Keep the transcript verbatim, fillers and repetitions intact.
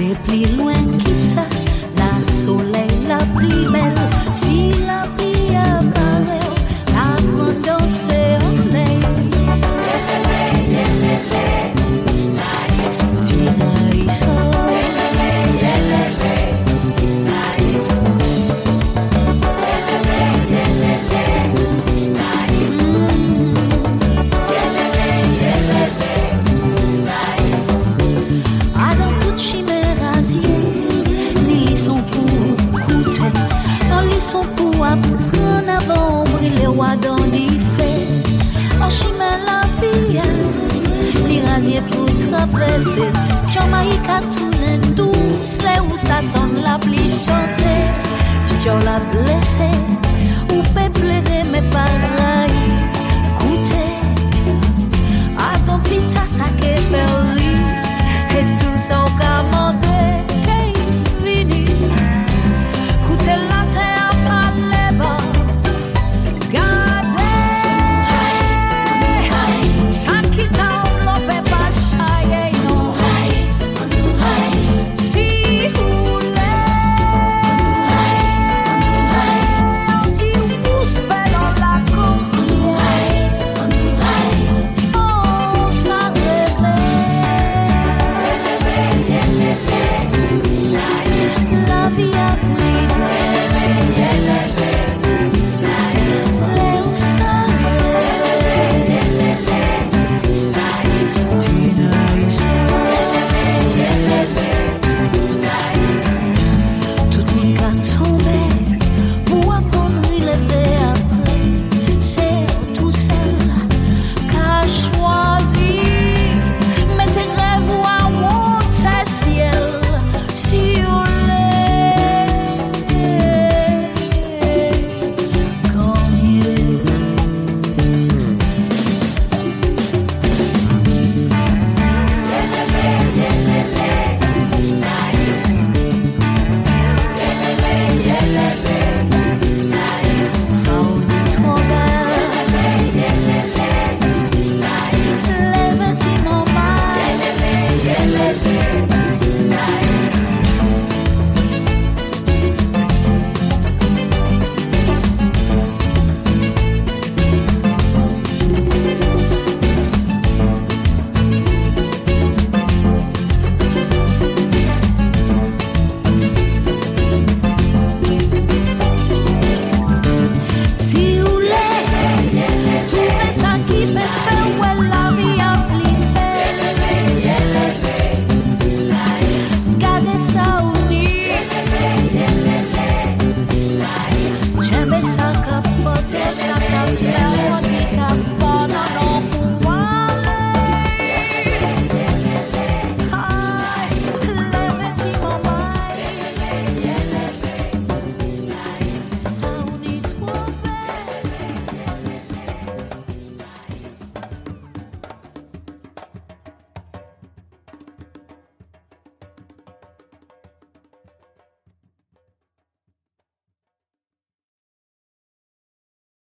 aller plus loin que ça. La soleil la plus belle, si la vie apparaît, la grande danse en l'air. Dans les faits, en chemin la vie, les rasiers pour traverser. Jamaïca tourne douce, là où s'attend la pluie chanter. Tu la blessé, ou fait pleurer mais pas railler. Écoutez, attends plus tard ça qu'est fait.